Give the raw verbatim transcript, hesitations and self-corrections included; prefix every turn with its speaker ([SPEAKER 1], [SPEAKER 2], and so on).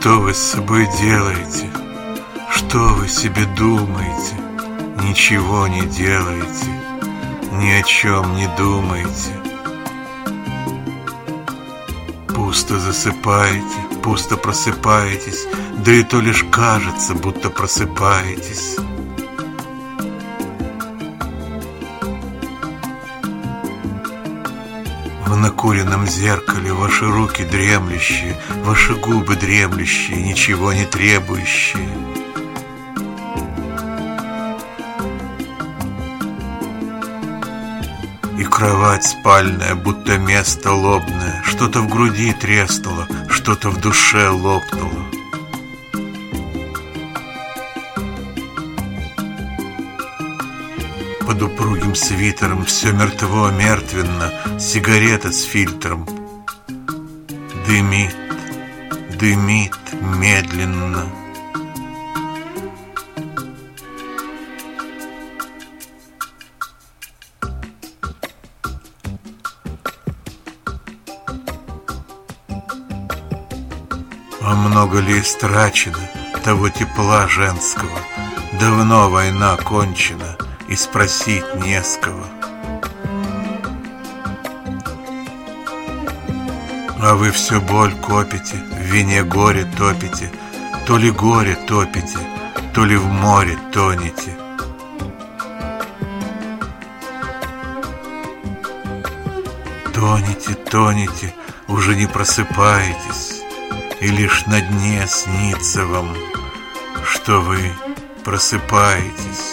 [SPEAKER 1] Что вы с собой делаете? Что вы себе думаете? Ничего не делаете, ни о чем не думаете. Пусто засыпаете, пусто просыпаетесь, да и то лишь кажется, будто просыпаетесь. В накуренном зеркале ваши руки дремлющие, ваши губы дремлющие, ничего не требующие. И кровать спальная, будто место лобное, что-то в груди треснуло, что-то в душе лопнуло. Под упругим свитером все мертво, мертвенно, сигарета с фильтром. Дымит, дымит медленно. А много ли истрачено того тепла женского? Давно война кончена, и спросить не с кого. А вы все боль копите, в вине горе топите, то ли горе топите, то ли в море тонете. Тонете, тонете, уже не просыпаетесь, и лишь на дне снится вам, что вы просыпаетесь.